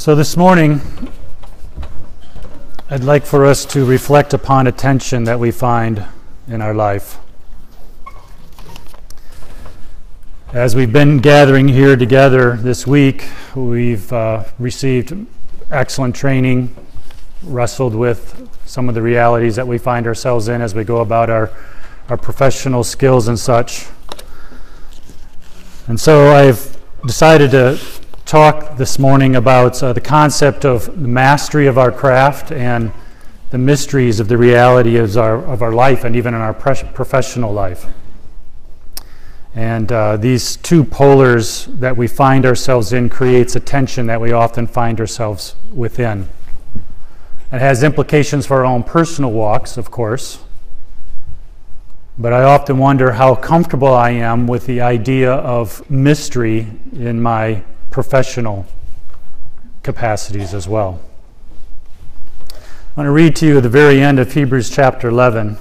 So this morning, I'd like for us to reflect upon a tension that we find in our life. As we've been gathering here together this week, we've received excellent training, wrestled with some of the realities that we find ourselves in as we go about our professional skills and such. And so I've decided to talk this morning about the concept of the mastery of our craft and the mysteries of the reality of our life and even in our professional life. And these two polars that we find ourselves in creates a tension that we often find ourselves within. It has implications for our own personal walks, of course, but I often wonder how comfortable I am with the idea of mystery in my professional capacities as well. I want to read to you at the very end of Hebrews chapter 11.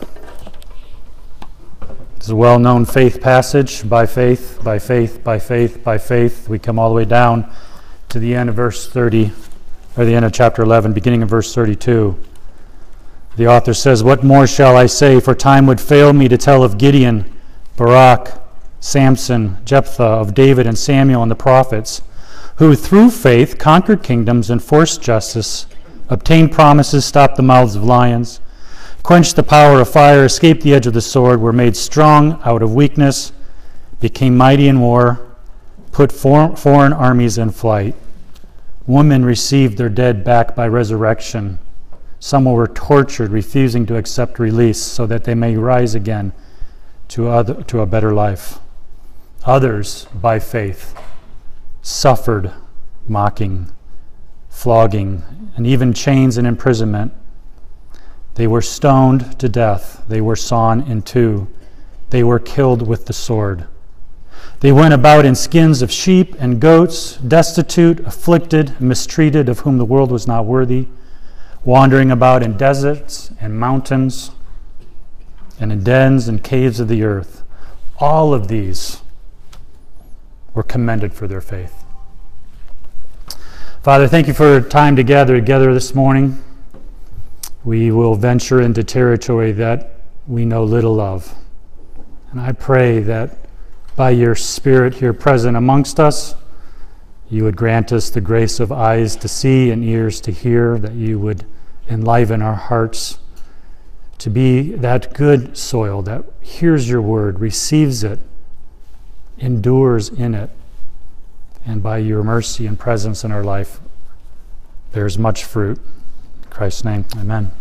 It's a well-known faith passage. By faith, by faith, by faith, by faith. We come all the way down to the end of verse 30, or the end of chapter 11, beginning of verse 32. The author says, "What more shall I say? For time would fail me to tell of Gideon, Barak, Samson, Jephthah, of David and Samuel and the prophets, who through faith conquered kingdoms, enforced justice, obtained promises, stopped the mouths of lions, quenched the power of fire, escaped the edge of the sword, were made strong out of weakness, became mighty in war, put foreign armies in flight. Women received their dead back by resurrection. Some were tortured, refusing to accept release so that they may rise again to a better life. Others, by faith, suffered mocking, flogging, and even chains and imprisonment. They were stoned to death. They were sawn in two. They were killed with the sword. They went about in skins of sheep and goats, destitute, afflicted, mistreated, of whom the world was not worthy, wandering about in deserts and mountains and in dens and caves of the earth. All of these were commended for their faith." Father, thank you for time together this morning. We will venture into territory that we know little of. And I pray that by your Spirit here present amongst us, you would grant us the grace of eyes to see and ears to hear, that you would enliven our hearts to be that good soil that hears your word, receives it, endures in it, and by your mercy and presence in our life bears much fruit. In Christ's name, amen.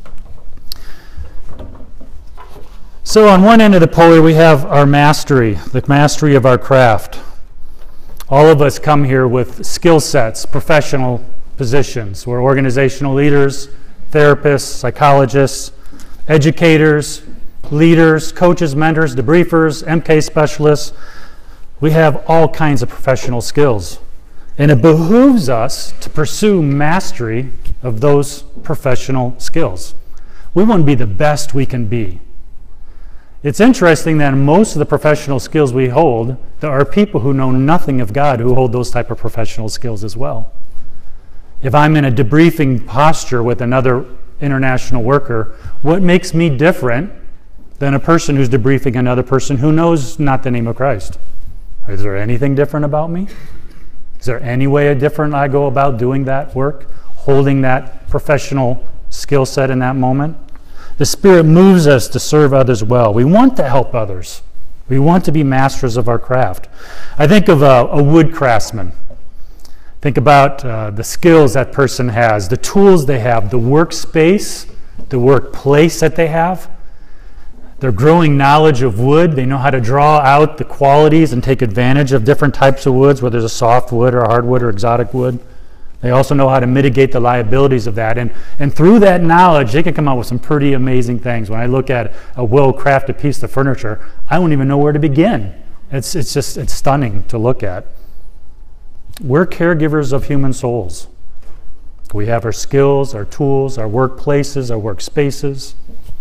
So on one end of the polar we have our mastery, the mastery of our craft. All of us come here with skill sets, professional positions. We're organizational leaders, therapists, psychologists, educators, leaders, coaches, mentors, debriefers, MK specialists. We have all kinds of professional skills, and it behooves us to pursue mastery of those professional skills. We want to be the best we can be. It's interesting that in most of the professional skills we hold, there are people who know nothing of God who hold those type of professional skills as well. If I'm in a debriefing posture with another international worker, what makes me different than a person who's debriefing another person who knows not the name of Christ? Is there anything different about me? Is there any way different I go about doing that work, holding that professional skill set in that moment? The Spirit moves us to serve others well. We want to help others. We want to be masters of our craft. I think of a wood craftsman. Think about the skills that person has, the tools they have, the workspace, the workplace that they have. Their growing knowledge of wood, they know how to draw out the qualities and take advantage of different types of woods, whether it's a soft wood or hardwood or exotic wood. They also know how to mitigate the liabilities of that. And through that knowledge, they can come out with some pretty amazing things. When I look at a well-crafted piece of furniture, I don't even know where to begin. It's stunning to look at. We're caregivers of human souls. We have our skills, our tools, our workplaces, our workspaces.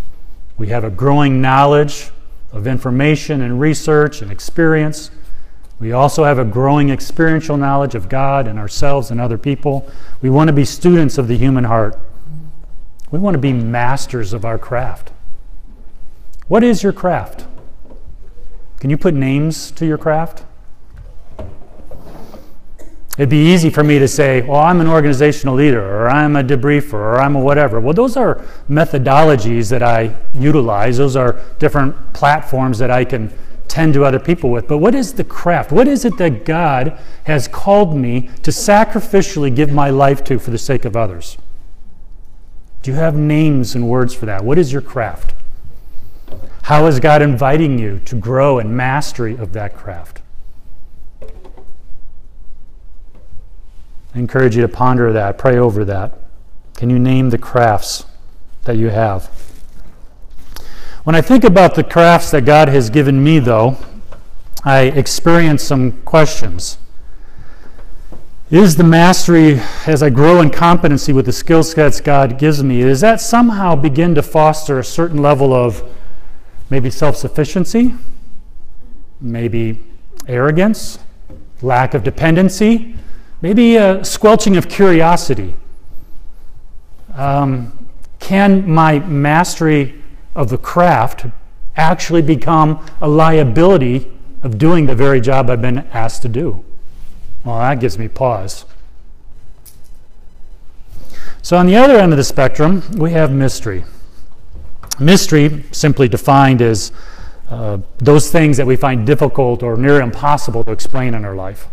We have a growing knowledge of information and research and experience. We also have a growing experiential knowledge of God and ourselves and other people. We want to be students of the human heart. We want to be masters of our craft. What is your craft? Can you put names to your craft? It'd be easy for me to say, well, I'm an organizational leader, or I'm a debriefer, or I'm a whatever. Well, those are methodologies that I utilize. Those are different platforms that I can tend to other people with. But what is the craft? What is it that God has called me to sacrificially give my life to for the sake of others? Do you have names and words for that? What is your craft? How is God inviting you to grow in mastery of that craft? I encourage you to ponder that, pray over that. Can you name the crafts that you have? When I think about the crafts that God has given me, though, I experience some questions. Is the mastery, as I grow in competency with the skill sets God gives me, does that somehow begin to foster a certain level of maybe self-sufficiency, maybe arrogance, lack of dependency, maybe a squelching of curiosity? Can my mastery of the craft actually become a liability of doing the very job I've been asked to do? Well, that gives me pause. So on the other end of the spectrum, we have mystery. Mystery, simply defined as those things that we find difficult or near impossible to explain in our life.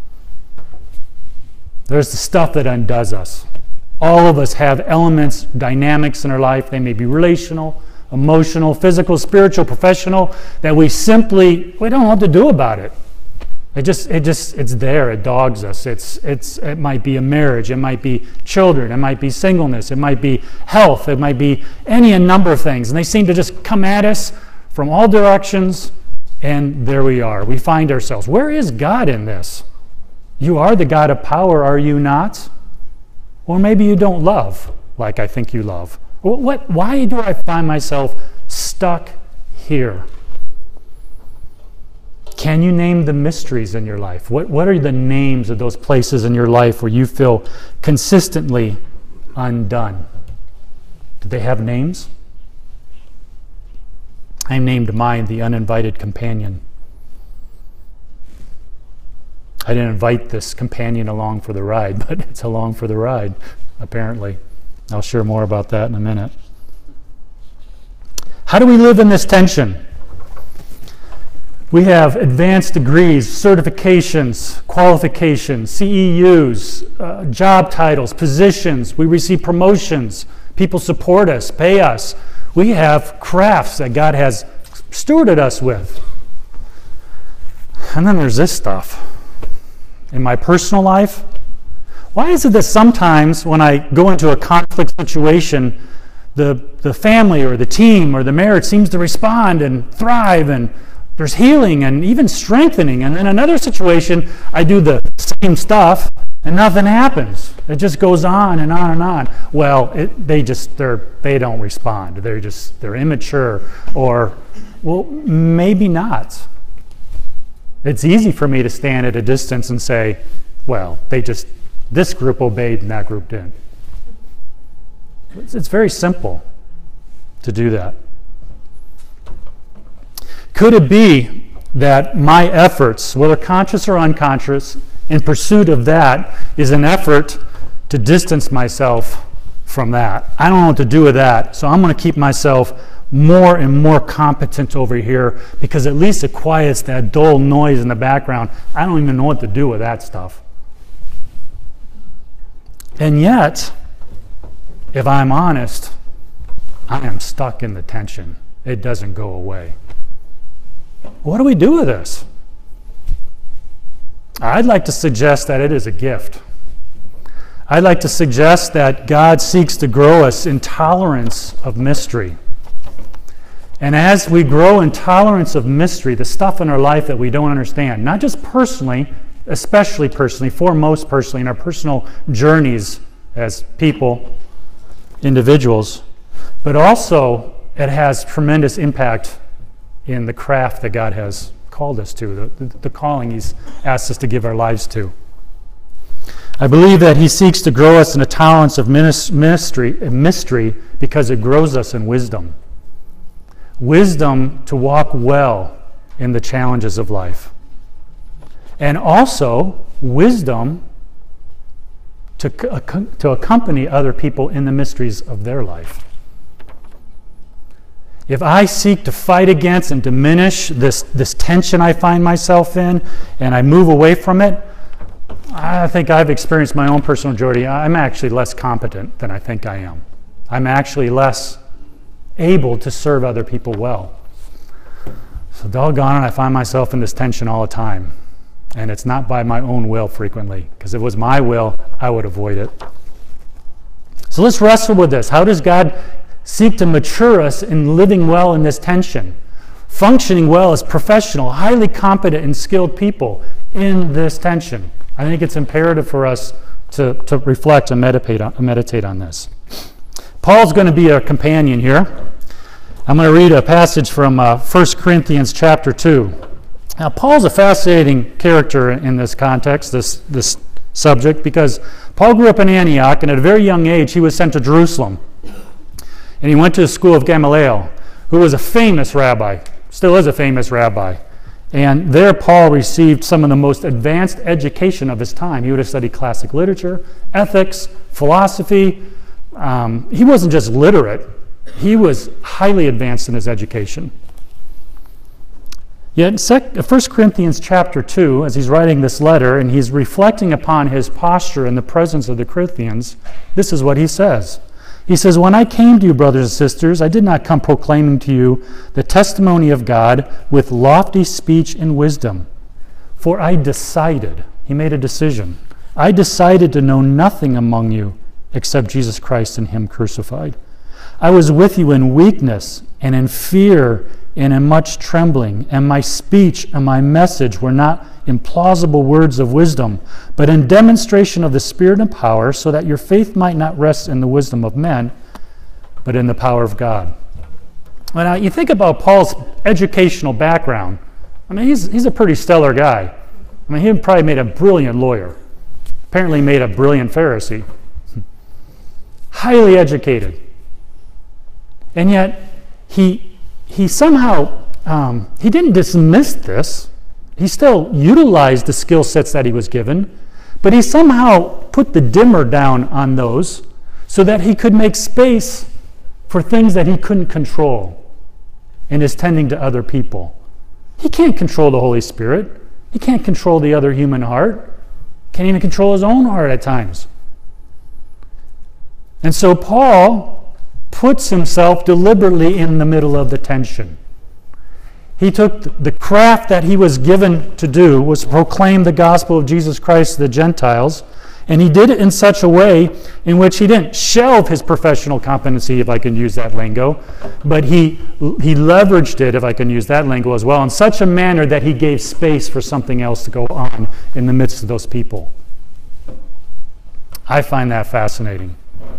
There's the stuff that undoes us. All of us have elements, dynamics in our life. They may be relational, emotional, physical, spiritual, professional, that we don't know what to do about it. It's there. It dogs us. It might be a marriage. It might be children. It might be singleness. It might be health. It might be a number of things. And they seem to just come at us from all directions, and there we are. We find ourselves. Where is God in this? You are the God of power, are you not? Or maybe you don't love like I think you love. Why do I find myself stuck here? Can you name the mysteries in your life? What are the names of those places in your life where you feel consistently undone? Do they have names? I named mine the uninvited companion. I didn't invite this companion along for the ride, but it's along for the ride, apparently. I'll share more about that in a minute. How do we live in this tension? We have advanced degrees, certifications, qualifications, CEUs, job titles, positions. We receive promotions. People support us, pay us. We have crafts that God has stewarded us with. And then there's this stuff. In my personal life, why is it that sometimes when I go into a conflict situation, the family or the team or the marriage seems to respond and thrive, and there's healing and even strengthening, and in another situation I do the same stuff and nothing happens? It just goes on and on and on. Well, they don't respond. They're immature, or well, maybe not. It's easy for me to stand at a distance and say, well, this group obeyed and that group didn't. It's very simple to do that. Could it be that my efforts, whether conscious or unconscious, in pursuit of that is an effort to distance myself from that? I don't know what to do with that, so I'm going to keep myself more and more competent over here, because at least it quiets that dull noise in the background. I don't even know what to do with that stuff. And yet, if I'm honest, I am stuck in the tension. It doesn't go away. What do we do with this? I'd like to suggest that it is a gift. I'd like to suggest that God seeks to grow us in tolerance of mystery. And as we grow in tolerance of mystery, the stuff in our life that we don't understand, not just personally, especially personally, foremost personally, in our personal journeys as people, individuals, but also it has tremendous impact in the craft that God has called us to, the calling He's asked us to give our lives to. I believe that He seeks to grow us in a tolerance of mystery because it grows us in wisdom. Wisdom to walk well in the challenges of life. And also wisdom to accompany other people in the mysteries of their life. If I seek to fight against and diminish this tension I find myself in, and I move away from it, I think I've experienced my own personal journey. I'm actually less competent than I think I am. I'm actually less able to serve other people well. So doggone it, I find myself in this tension all the time. And it's not by my own will frequently, because if it was my will, I would avoid it. So let's wrestle with this. How does God seek to mature us in living well in this tension? Functioning well as professional, highly competent and skilled people in this tension. I think it's imperative for us to reflect and meditate on this. Paul's going to be our companion here. I'm going to read a passage from 1 Corinthians chapter 2. Now, Paul's a fascinating character in this context, this subject, because Paul grew up in Antioch, and at a very young age, he was sent to Jerusalem. And he went to the school of Gamaliel, who was a famous rabbi, still is a famous rabbi. And there Paul received some of the most advanced education of his time. He would have studied classic literature, ethics, philosophy. He wasn't just literate. He was highly advanced in his education. Yet in 1 Corinthians chapter 2, as he's writing this letter and he's reflecting upon his posture in the presence of the Corinthians, this is what he says. He says, "When I came to you, brothers and sisters, I did not come proclaiming to you the testimony of God with lofty speech and wisdom. For I decided," he made a decision, "I decided to know nothing among you except Jesus Christ and Him crucified. I was with you in weakness and in fear and in much trembling, and my speech and my message were not implausible words of wisdom, but in demonstration of the Spirit and power, so that your faith might not rest in the wisdom of men, but in the power of God." Well, now, you think about Paul's educational background. I mean, he's a pretty stellar guy. I mean, he probably made a brilliant lawyer. Apparently made a brilliant Pharisee. Highly educated. And yet, he somehow, he didn't dismiss this. He still utilized the skill sets that he was given, but he somehow put the dimmer down on those so that he could make space for things that he couldn't control in his tending to other people. He can't control the Holy Spirit. He can't control the other human heart. Can't even control his own heart at times. And so Paul puts himself deliberately in the middle of the tension. He took the craft that he was given to do, was to proclaim the gospel of Jesus Christ to the Gentiles, and he did it in such a way in which he didn't shelve his professional competency, if I can use that lingo, but he leveraged it, if I can use that lingo as well, in such a manner that he gave space for something else to go on in the midst of those people. I find that fascinating.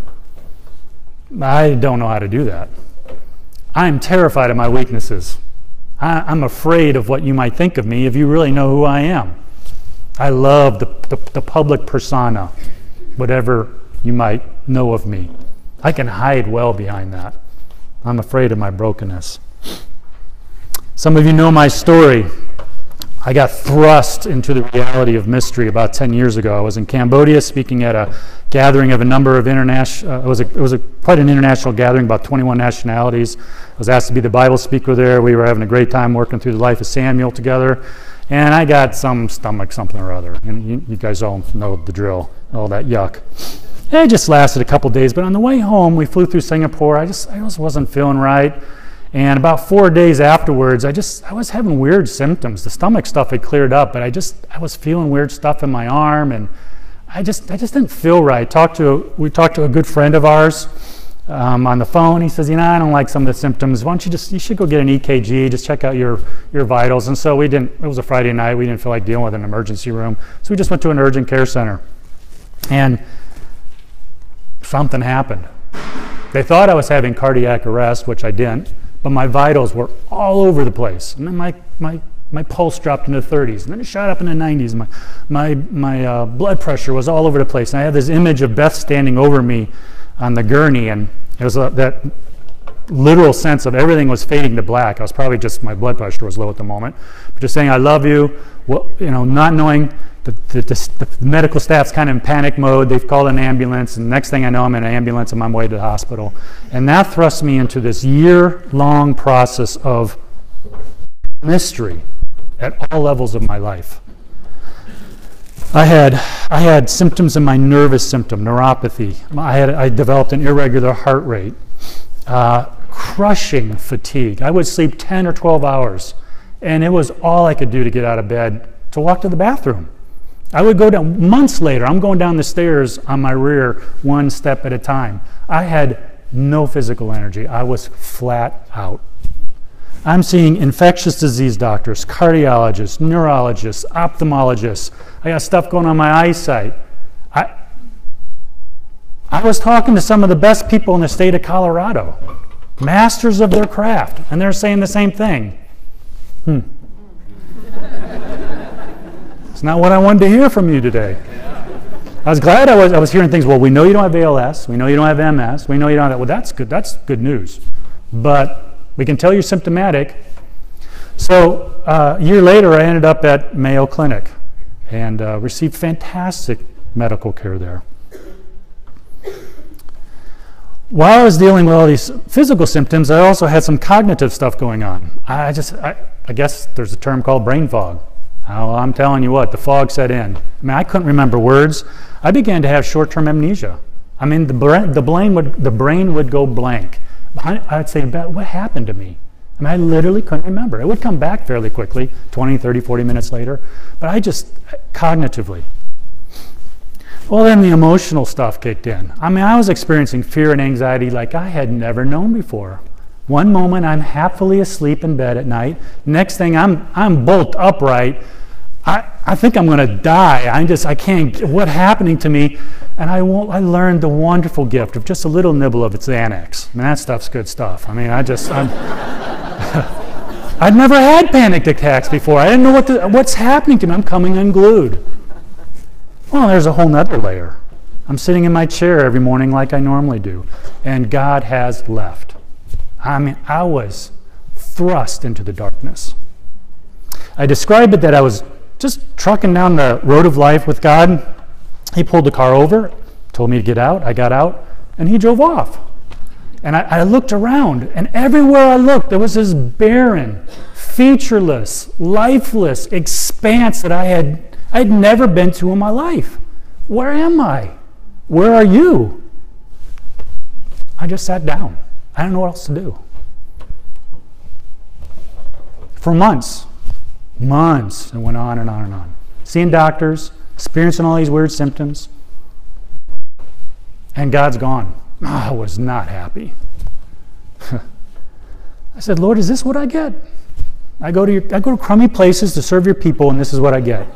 I don't know how to do that. I'm terrified of my weaknesses. I'm afraid of what you might think of me if you really know who I am. I love the public persona, whatever you might know of me. I can hide well behind that. I'm afraid of my brokenness. Some of you know my story. I got thrust into the reality of mystery about 10 years ago. I was in Cambodia speaking at a gathering of a number of international, it was quite an international gathering, about 21 nationalities. I was asked to be the Bible speaker there. We were having a great time working through the life of Samuel together. And I got some stomach something or other. And you guys all know the drill, all that yuck. And it just lasted a couple days. But on the way home, we flew through Singapore. I just wasn't feeling right. And about 4 days afterwards, I was having weird symptoms. The stomach stuff had cleared up, but I was feeling weird stuff in my arm, and I just didn't feel right. We talked to a good friend of ours on the phone. He says, I don't like some of the symptoms. Why don't you should go get an EKG, just check out your vitals. And so it was a Friday night. We didn't feel like dealing with an emergency room. So we just went to an urgent care center. And something happened. They thought I was having cardiac arrest, which I didn't, but my vitals were all over the place. And then my My pulse dropped into the 30s, and then it shot up in the 90s. My blood pressure was all over the place. And I had this image of Beth standing over me on the gurney, and it was that literal sense of everything was fading to black. I was probably just, my blood pressure was low at the moment. But just saying, I love you, well, not knowing the medical staff's kind of in panic mode. They've called an ambulance, and next thing I know, I'm in an ambulance on my way to the hospital. And that thrust me into this year-long process of mystery at all levels of my life. I had symptoms in my nervous system, neuropathy. I developed an irregular heart rate, crushing fatigue. I would sleep 10 or 12 hours, and it was all I could do to get out of bed to walk to the bathroom. I would go down, months later, I'm going down the stairs on my rear one step at a time. I had no physical energy. I was flat out. I'm seeing infectious disease doctors, cardiologists, neurologists, ophthalmologists. I got stuff going on in my eyesight. I was talking to some of the best people in the state of Colorado, masters of their craft, and they're saying the same thing. It's not what I wanted to hear from you today. I was glad I was hearing things. Well, we know you don't have ALS. We know you don't have MS. We know you don't have that. Well, that's good. That's good news. But we can tell you're symptomatic. So a year later, I ended up at Mayo Clinic and received fantastic medical care there. While I was dealing with all these physical symptoms, I also had some cognitive stuff going on. I guess there's a term called brain fog. Oh, I'm telling you what, the fog set in. I mean, I couldn't remember words. I began to have short-term amnesia. I mean, the brain would go blank. I'd say, what happened to me? I mean, I literally couldn't remember. It would come back fairly quickly, 20, 30, 40 minutes later. But I just, cognitively. Well, then the emotional stuff kicked in. I mean, I was experiencing fear and anxiety like I had never known before. One moment I'm happily asleep in bed at night. Next thing I'm bolt upright. I think I'm going to die. I can't, what's happening to me? And I learned the wonderful gift of just a little nibble of its Xanax. I mean, that stuff's good stuff. I mean, I'd never had panic attacks before. I didn't know what's happening to me. I'm coming unglued. Well, there's a whole nother layer. I'm sitting in my chair every morning like I normally do, and God has left. I mean, I was thrust into the darkness. I describe it that I was just trucking down the road of life with God. He pulled the car over, told me to get out. I got out, and he drove off. And I looked around, and everywhere I looked, there was this barren, featureless, lifeless expanse that I'd never been to in my life. Where am I? Where are you? I just sat down. I don't know what else to do. For months, it went on and on and on. Seeing doctors, experiencing all these weird symptoms, and God's gone. I was not happy. I said, Lord, is this what I get? I go to crummy places to serve your people, and this is what I get.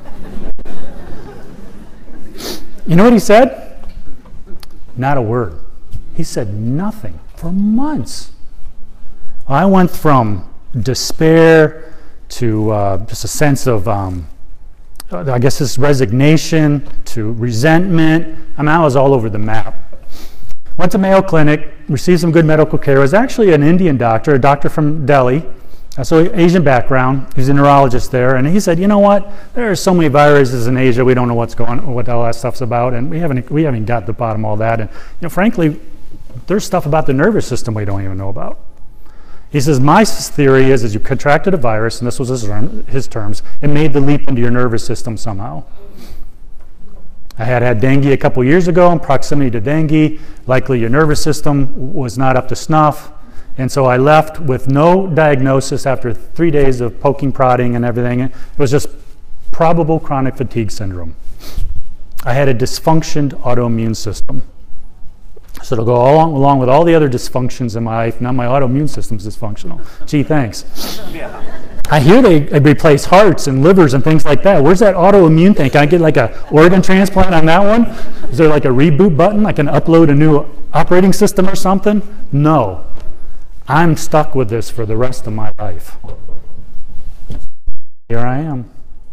You know what he said? Not a word. He said nothing for months. I went from despair to just a sense of, I guess, this resignation to resentment. I mean, I was all over the map. Went to Mayo Clinic, received some good medical care. It was actually an Indian doctor, a doctor from Delhi, so Asian background. He's a neurologist there, and he said, you know what? There are so many viruses in Asia, we don't know what all that stuff's about, and we haven't got to the bottom of all that. And frankly, there's stuff about the nervous system we don't even know about. He says, my theory is you contracted a virus, and this was his terms, and made the leap into your nervous system somehow. I had dengue a couple years ago, in proximity to dengue. Likely your nervous system was not up to snuff. And so I left with no diagnosis after 3 days of poking, prodding, and everything. It was just probable chronic fatigue syndrome. I had a dysfunctioned autoimmune system. So it'll go along with all the other dysfunctions in my life. Now my autoimmune system's dysfunctional. Gee, thanks. I hear they replace hearts and livers and things like that. Where's that autoimmune thing? Can I get like an organ transplant on that one? Is there like a reboot button? I can upload a new operating system or something? No. I'm stuck with this for the rest of my life. here I am.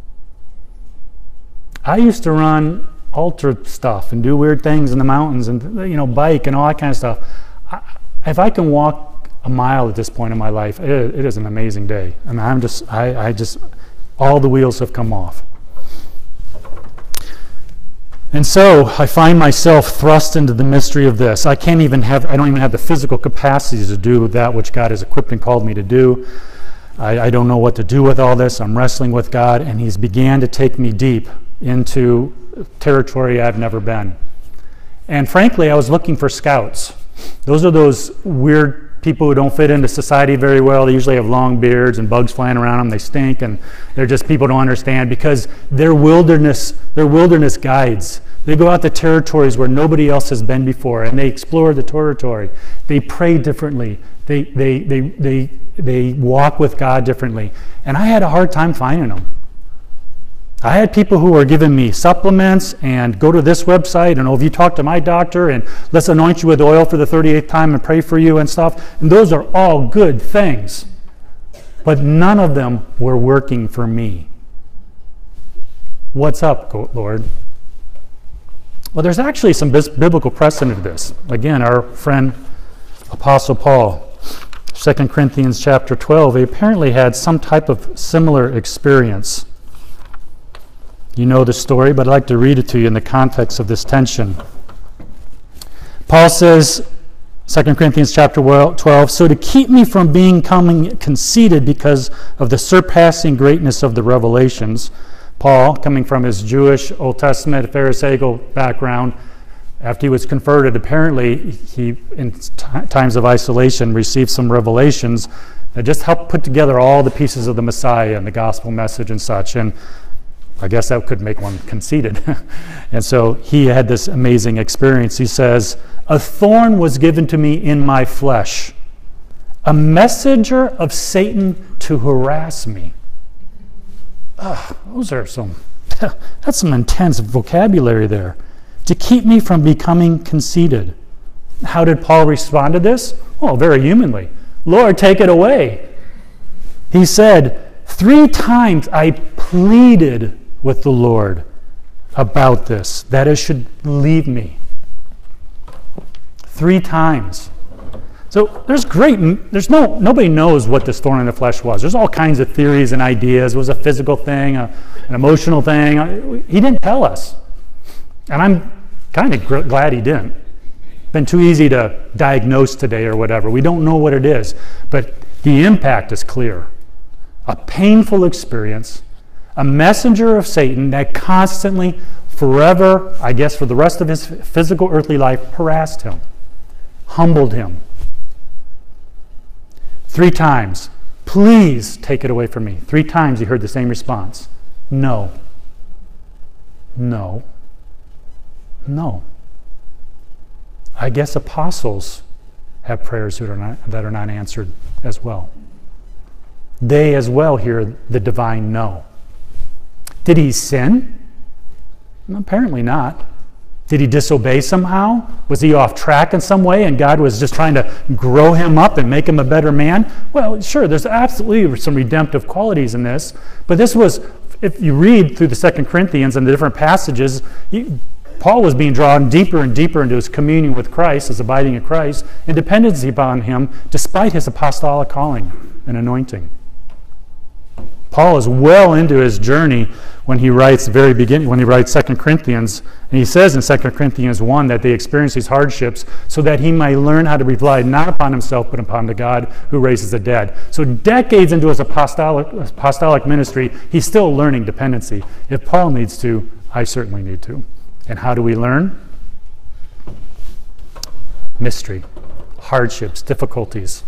I used to run ultra stuff and do weird things in the mountains and, bike and all that kind of stuff. If I can walk a mile at this point in my life, it is an amazing day. I mean, I just, all the wheels have come off. And so I find myself thrust into the mystery of this. I don't even have the physical capacity to do that which God has equipped and called me to do. I don't know what to do with all this. I'm wrestling with God, and He's began to take me deep into territory I've never been. And frankly, I was looking for scouts. Those are those weird people who don't fit into society very well. They usually have long beards and bugs flying around them. They stink, and they're just people who don't understand because they're wilderness guides. They go out to territories where nobody else has been before, and they explore the territory. They pray differently. They walk with God differently. And I had a hard time finding them. I had people who were giving me supplements and go to this website and, if you talk to my doctor and let's anoint you with oil for the 38th time and pray for you and stuff. And those are all good things. But none of them were working for me. What's up, Lord? Well, there's actually some biblical precedent to this. Again, our friend Apostle Paul, 2 Corinthians chapter 12, he apparently had some type of similar experience. You know the story, but I'd like to read it to you in the context of this tension. Paul says, 2 Corinthians chapter 12, so to keep me from becoming conceited because of the surpassing greatness of the revelations, Paul, coming from his Jewish Old Testament Pharisaical background, after he was converted, apparently he, in times of isolation, received some revelations that just helped put together all the pieces of the Messiah and the gospel message and such. And I guess that could make one conceited. And so he had this amazing experience. He says, a thorn was given to me in my flesh, a messenger of Satan to harass me. That's some intense vocabulary there. To keep me from becoming conceited. How did Paul respond to this? Oh, very humanly. Lord, take it away. He said, 3 times I pleaded with the Lord about this, that it should leave me. 3 times. So nobody knows what this thorn in the flesh was. There's all kinds of theories and ideas. It was a physical thing, an emotional thing. He didn't tell us. And I'm kind of glad he didn't. Been too easy to diagnose today or whatever. We don't know what it is, but the impact is clear. A painful experience, a messenger of Satan that constantly, forever, I guess for the rest of his physical earthly life, harassed him, humbled him. 3 times, please take it away from me. 3 times he heard the same response. No. No. No. I guess apostles have prayers that are not answered as well. They as well hear the divine no. Did he sin? Apparently not. Did he disobey somehow? Was he off track in some way and God was just trying to grow him up and make him a better man? Well, sure, there's absolutely some redemptive qualities in this. But this was, if you read through the 2 Corinthians and the different passages, Paul was being drawn deeper and deeper into his communion with Christ, his abiding in Christ, and dependency upon him despite his apostolic calling and anointing. Paul is well into his journey when he writes the very beginning, when he writes 2 Corinthians, and he says in 2 Corinthians 1 that they experience these hardships so that he might learn how to rely not upon himself but upon the God who raises the dead. So decades into his apostolic ministry, he's still learning dependency. If Paul needs to, I certainly need to. And how do we learn? Mystery, hardships, difficulties.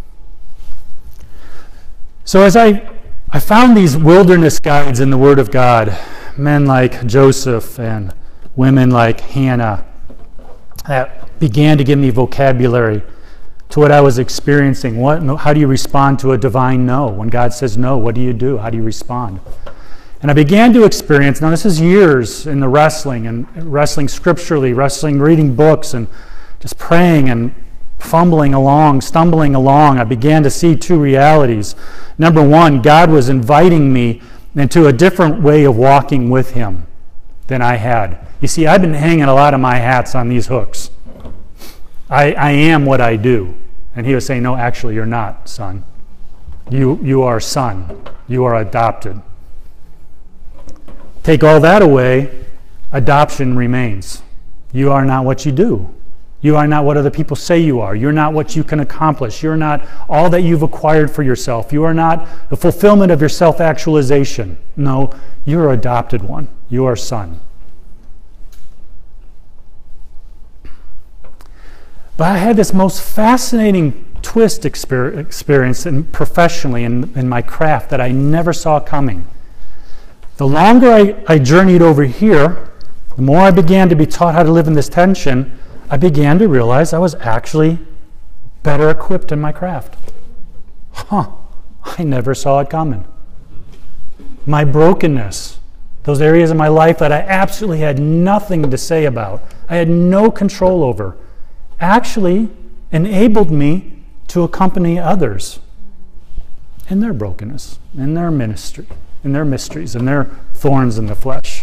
So as I found these wilderness guides in the Word of God, men like Joseph and women like Hannah, that began to give me vocabulary to what I was experiencing. How do you respond to a divine no? When God says no, what do you do? How do you respond? And I began to experience, now this is years in the wrestling, and wrestling scripturally, reading books, and just praying and stumbling along, I began to see 2 realities. Number 1, God was inviting me into a different way of walking with him than I had. You see, I've been hanging a lot of my hats on these hooks. I am what I do. And he was saying, no, actually, you're not, son. You are son. You are adopted. Take all that away, adoption remains. You are not what you do. You are not what other people say you are. You're not what you can accomplish. You're not all that you've acquired for yourself. You are not the fulfillment of your self-actualization. No, you're an adopted one. You are son. But I had this most fascinating twist experience professionally in my craft that I never saw coming. The longer I journeyed over here, the more I began to be taught how to live in this tension, I began to realize I was actually better equipped in my craft. I never saw it coming. My brokenness, those areas of my life that I absolutely had nothing to say about, I had no control over, actually enabled me to accompany others in their brokenness, in their ministry, in their mysteries, in their thorns in the flesh.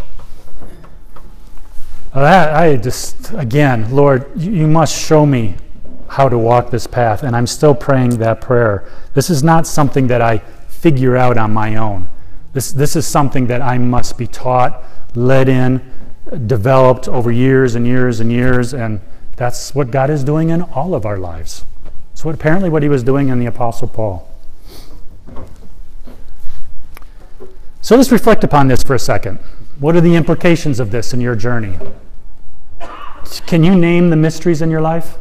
I just, again, Lord, you must show me how to walk this path, and I'm still praying that prayer. This is not something that I figure out on my own. This is something that I must be taught, led in, developed over years and years and years, and that's what God is doing in all of our lives. It's apparently what he was doing in the Apostle Paul. So let's reflect upon this for a second. What are the implications of this in your journey? Can you name the mysteries in your life?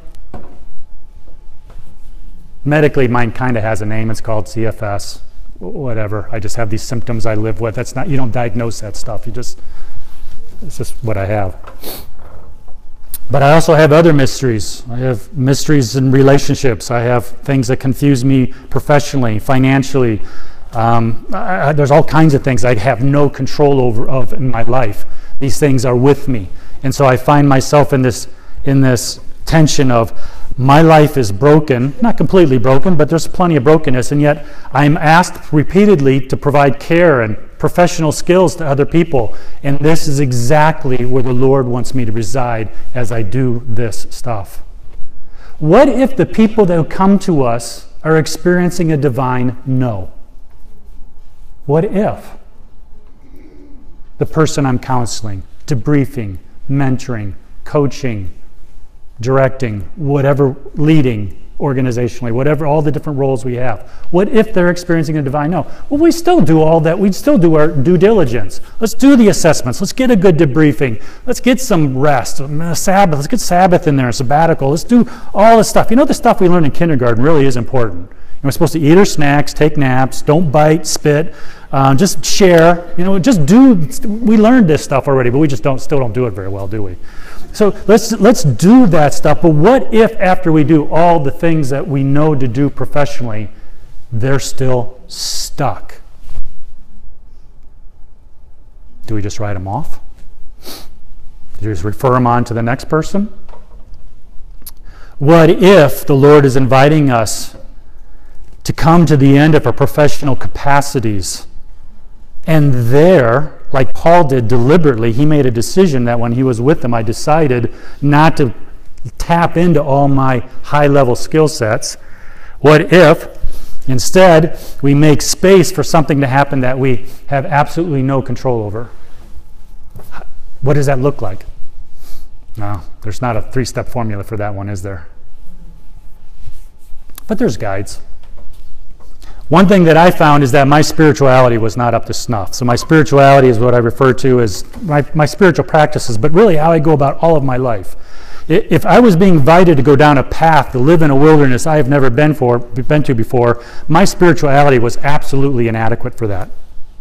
Medically, mine kind of has a name. It's called CFS. Whatever. I just have these symptoms I live with. That's not, you don't diagnose that stuff. It's just what I have. But I also have other mysteries. I have mysteries in relationships. I have things that confuse me professionally, financially. There's all kinds of things I have no control over in my life. These things are with me. And so I find myself in this tension of my life is broken, not completely broken, but there's plenty of brokenness, and yet I'm asked repeatedly to provide care and professional skills to other people. And this is exactly where the Lord wants me to reside as I do this stuff. What if the people that come to us are experiencing a divine no? What if the person I'm counseling, debriefing, mentoring, coaching, directing, whatever, leading organizationally, whatever, all the different roles we have. What if they're experiencing a divine no? Well, we still do all that. We still do our due diligence. Let's do the assessments. Let's get a good debriefing. Let's get some rest, Sabbath. Let's get Sabbath in there, a sabbatical. Let's do all this stuff. You know, the stuff we learn in kindergarten really is important. We're supposed to eat our snacks, take naps, don't bite, spit, just share. You know, just do. We learned this stuff already, but we just still don't do it very well, do we? So let's do that stuff. But what if after we do all the things that we know to do professionally, they're still stuck? Do we just write them off? Do we just refer them on to the next person? What if the Lord is inviting us to come to the end of our professional capacities, and there, like Paul did deliberately, he made a decision that when he was with them, I decided not to tap into all my high-level skill sets. What if instead we make space for something to happen that we have absolutely no control over? What does that look like? No, there's not a 3-step formula for that one, is there? But there's guides. One thing that I found is that my spirituality was not up to snuff. So my spirituality is what I refer to as my spiritual practices, but really how I go about all of my life. If I was being invited to go down a path to live in a wilderness I have never been to before, my spirituality was absolutely inadequate for that.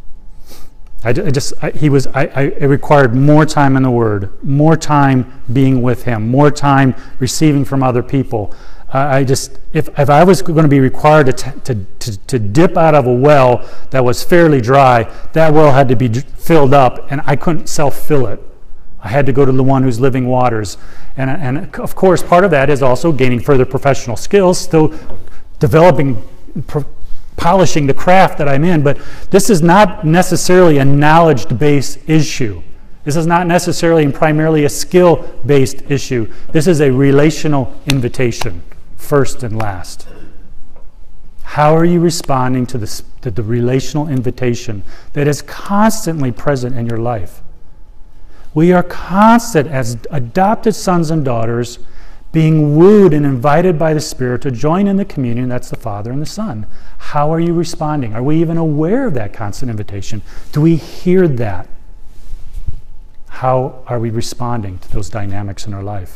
It required more time in the Word, more time being with Him, more time receiving from other people. If I was going to be required to dip out of a well that was fairly dry, that well had to be filled up, and I couldn't self-fill it. I had to go to the one who's living waters. And of course, part of that is also gaining further professional skills, still developing polishing the craft that I'm in, but this is not necessarily a knowledge-based issue. This is not necessarily and primarily a skill-based issue. This is a relational invitation, first and last. How are you responding to the relational invitation that is constantly present in your life? We are constant as adopted sons and daughters being wooed and invited by the Spirit to join in the communion. That's the Father and the Son. How are you responding? Are we even aware of that constant invitation? Do we hear that? How are we responding to those dynamics in our life?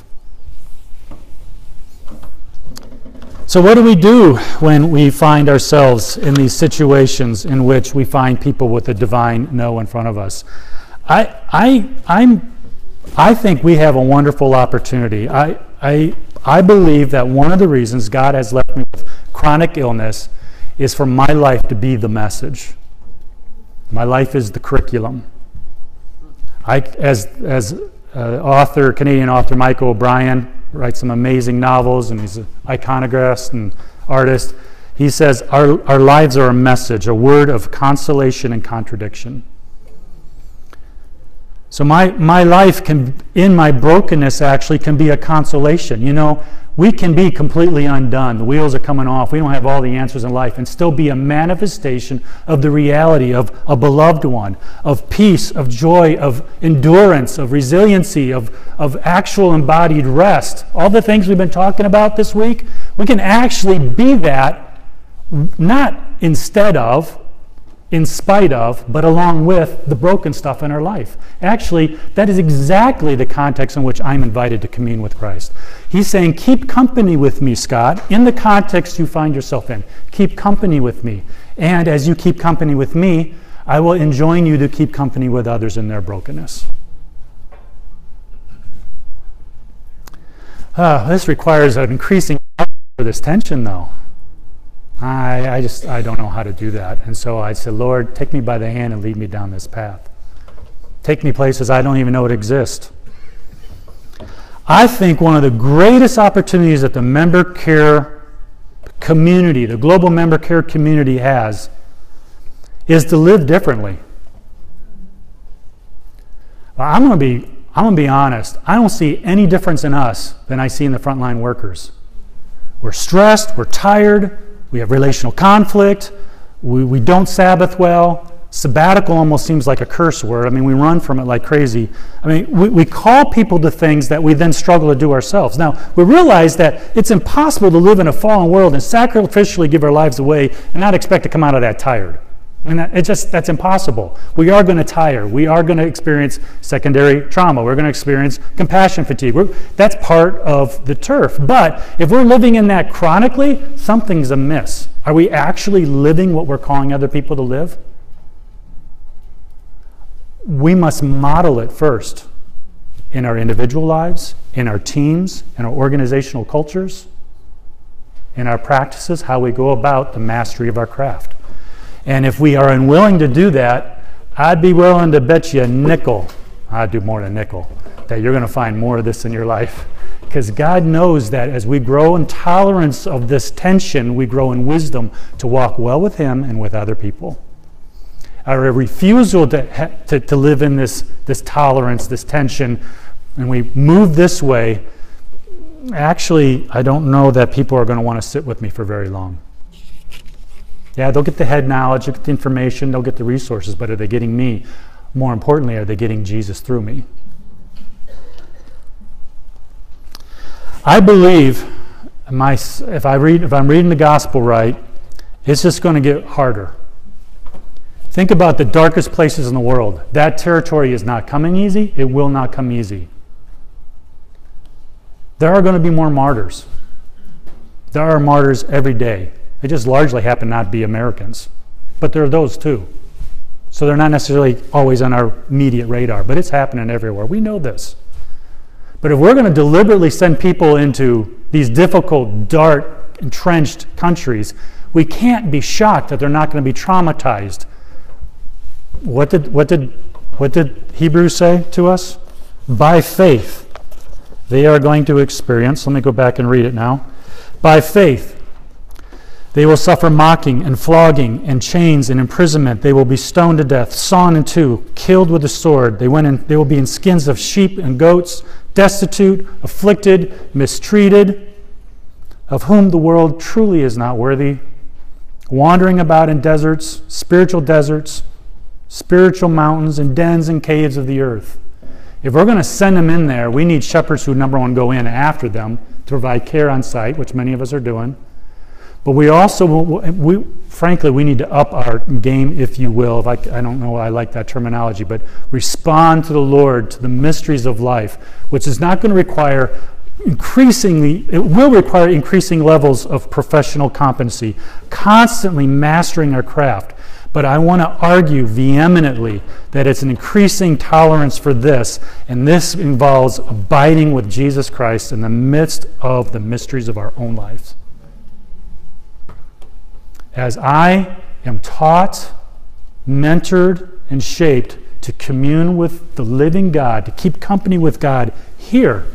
So what do we do when we find ourselves in these situations in which we find people with a divine no in front of us? I think we have a wonderful opportunity. I believe that one of the reasons God has left me with chronic illness is for my life to be the message. My life is the curriculum. As Canadian author Michael O'Brien writes some amazing novels, and he's an iconographer and artist. He says, our lives are a message, a word of consolation and contradiction. So my life can, in my brokenness, actually can be a consolation. You know, we can be completely undone. The wheels are coming off. We don't have all the answers in life, and still be a manifestation of the reality of a beloved one, of peace, of joy, of endurance, of resiliency, of actual embodied rest. All the things we've been talking about this week, we can actually be that, not instead of, in spite of, but along with the broken stuff in our life. Actually, that is exactly the context in which I'm invited to commune with Christ. He's saying, keep company with me, Scott, in the context you find yourself in. Keep company with me. And as you keep company with me, I will enjoin you to keep company with others in their brokenness. This requires an increasing for this tension, though. I don't know how to do that. And so I said, Lord, take me by the hand and lead me down this path. Take me places I don't even know it exists. I think one of the greatest opportunities that the member care community, the global member care community has, is to live differently. Well, I'm going to be honest. I don't see any difference in us than I see in the frontline workers. We're stressed, we're tired, we have relational conflict, we don't Sabbath well. Sabbatical almost seems like a curse word. I mean, we run from it like crazy. I mean, we call people to things that we then struggle to do ourselves. Now, we realize that it's impossible to live in a fallen world and sacrificially give our lives away and not expect to come out of that tired. I mean, that's impossible. We are going to tire. We are going to experience secondary trauma. We're going to experience compassion fatigue. That's part of the turf. But if we're living in that chronically, something's amiss. Are we actually living what we're calling other people to live? We must model it first in our individual lives, in our teams, in our organizational cultures, in our practices, how we go about the mastery of our craft. And if we are unwilling to do that, I'd be willing to bet you a nickel, I'd do more than a nickel, that you're going to find more of this in your life. Because God knows that as we grow in tolerance of this tension, we grow in wisdom to walk well with Him and with other people. Our refusal to live in this tolerance, this tension, and we move this way, actually, I don't know that people are going to want to sit with me for very long. Yeah, they'll get the head knowledge, they'll get the information, they'll get the resources, but are they getting me? More importantly, are they getting Jesus through me? I believe, if I'm reading the gospel right, it's just going to get harder. Think about the darkest places in the world. That territory is not coming easy. It will not come easy. There are going to be more martyrs. There are martyrs every day. They just largely happen not to be Americans. But there are those too. So they're not necessarily always on our immediate radar, but it's happening everywhere. We know this. But if we're going to deliberately send people into these difficult, dark, entrenched countries, we can't be shocked that they're not going to be traumatized. What did Hebrews say to us? By faith, they are going to experience, let me go back and read it now. By faith, They will suffer mocking and flogging and chains and imprisonment. They will be stoned to death, sawn in two, killed with a sword. They will be in skins of sheep and goats, destitute, afflicted, mistreated, of whom the world truly is not worthy, wandering about in deserts, spiritual mountains, and dens and caves of the earth. If we're going to send them in there, we need shepherds who, number one, go in after them to provide care on site, which many of us are doing. But we also, frankly, we need to up our game, if you will. I don't know, I like that terminology, but respond to the Lord, to the mysteries of life, which is not going to require it will require increasing levels of professional competency, constantly mastering our craft. But I want to argue vehemently that it's an increasing tolerance for this, and this involves abiding with Jesus Christ in the midst of the mysteries of our own lives. As I am taught, mentored, and shaped to commune with the living God, to keep company with God here,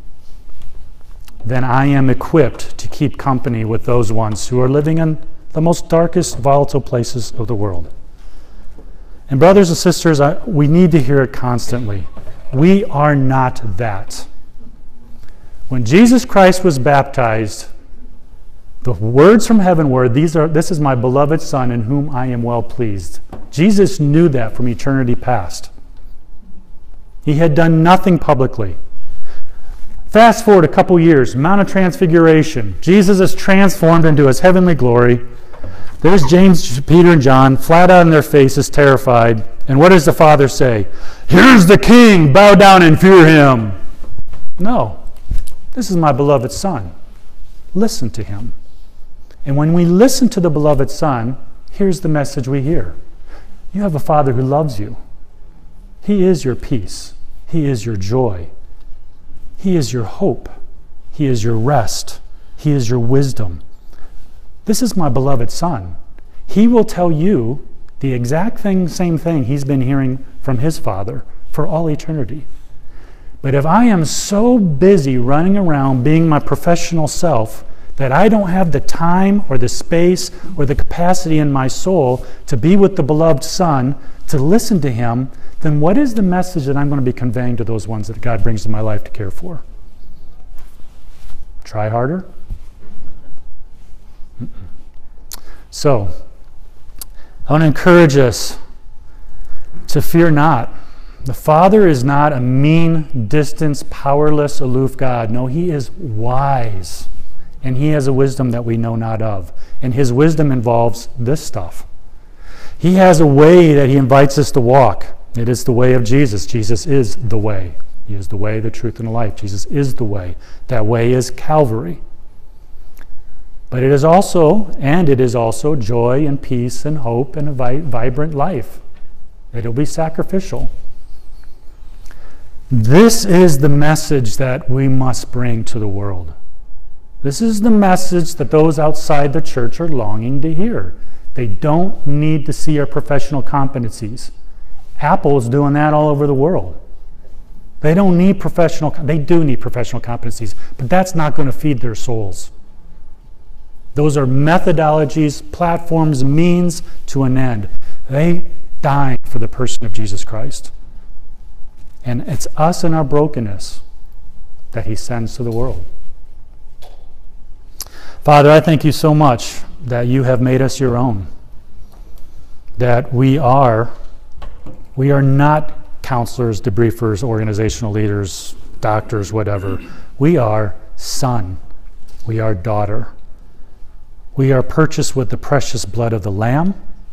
then I am equipped to keep company with those ones who are living in the most darkest, volatile places of the world. And brothers and sisters, we need to hear it constantly. We are not that. When Jesus Christ was baptized, the words from heaven were, "This is my beloved Son in whom I am well pleased." Jesus knew that from eternity past. He had done nothing publicly. Fast forward a couple years, Mount of Transfiguration. Jesus is transformed into his heavenly glory. There's James, Peter, and John, flat out in their faces, terrified. And what does the Father say? "Here's the King, bow down and fear him." No, this is my beloved Son. Listen to him. And when we listen to the beloved Son, here's the message we hear. You have a Father who loves you. He is your peace. He is your joy. He is your hope. He is your rest. He is your wisdom. This is my beloved Son. He will tell you the exact same thing he's been hearing from his Father for all eternity. But if I am so busy running around being my professional self that I don't have the time or the space or the capacity in my soul to be with the beloved Son, to listen to him, then what is the message that I'm going to be conveying to those ones that God brings in my life to care for? Try harder? So, I want to encourage us to fear not. The Father is not a mean, distant, powerless, aloof God. No, he is wise. And he has a wisdom that we know not of. And his wisdom involves this stuff. He has a way that he invites us to walk. It is the way of Jesus. Jesus is the way. He is the way, the truth, and the life. Jesus is the way. That way is Calvary. But it is also joy and peace and hope and a vibrant life. It'll be sacrificial. This is the message that we must bring to the world. This is the message that those outside the church are longing to hear. They don't need to see our professional competencies. Apple is doing that all over the world. They do need professional competencies, but that's not going to feed their souls. Those are methodologies, platforms, means to an end. They die for the person of Jesus Christ. And it's us in our brokenness that he sends to the world. Father, I thank you so much that you have made us your own. That we are not counselors, debriefers, organizational leaders, doctors, whatever. We are son. We are daughter. We are purchased with the precious blood of the Lamb.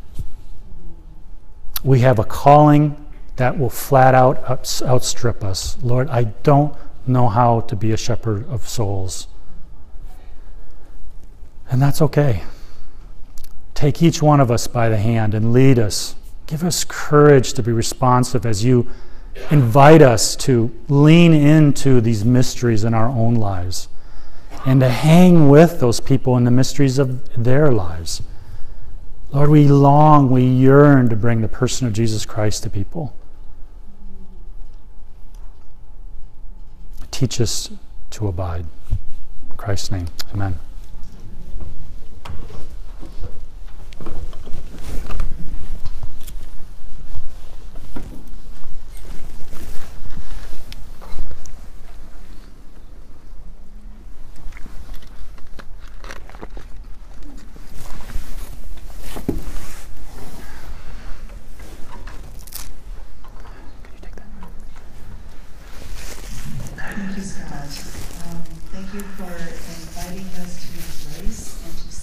We have a calling that will flat out outstrip us. Lord, I don't know how to be a shepherd of souls. And that's okay. Take each one of us by the hand and lead us. Give us courage to be responsive as you invite us to lean into these mysteries in our own lives and to hang with those people in the mysteries of their lives. Lord, we yearn to bring the person of Jesus Christ to people. Teach us to abide. In Christ's name, amen. Thank you, Scott. Thank you for inviting us to embrace and to